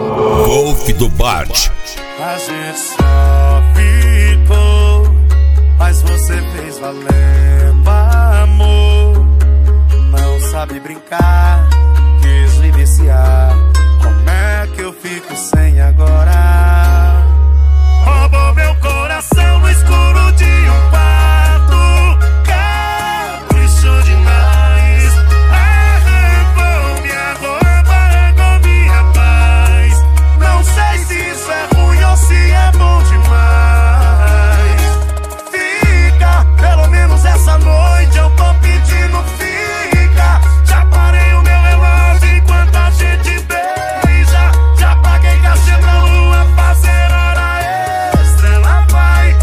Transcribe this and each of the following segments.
Golfe do Bart. A gente só ficou, mas você fez valendo amor. Não sabe brincar, quis me viciar. Como é que eu fico sem agora? Roubou meu coração no escuro de um quarto. Caprichou demais. Arrancou minha roupa, arrancou minha paz. Não sei se isso é ruim ou se é bom demais. Fica, pelo menos essa noite eu tô pedindo, fica. Já parei o meu relógio enquanto a gente beija. Já paguei cachê pra lua fazer hora extra. Ela vai.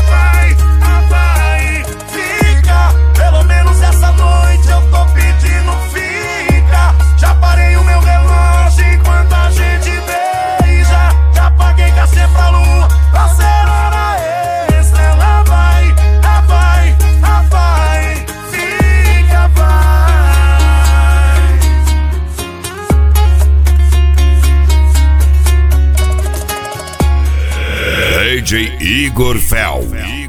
Fica, pelo menos essa noite eu tô pedindo, fica. Já parei o meu relógio enquanto a gente beija. Já paguei cachê pra lua fazer hora extra. Ela vai. Fica, vai. DJ Igor Fel.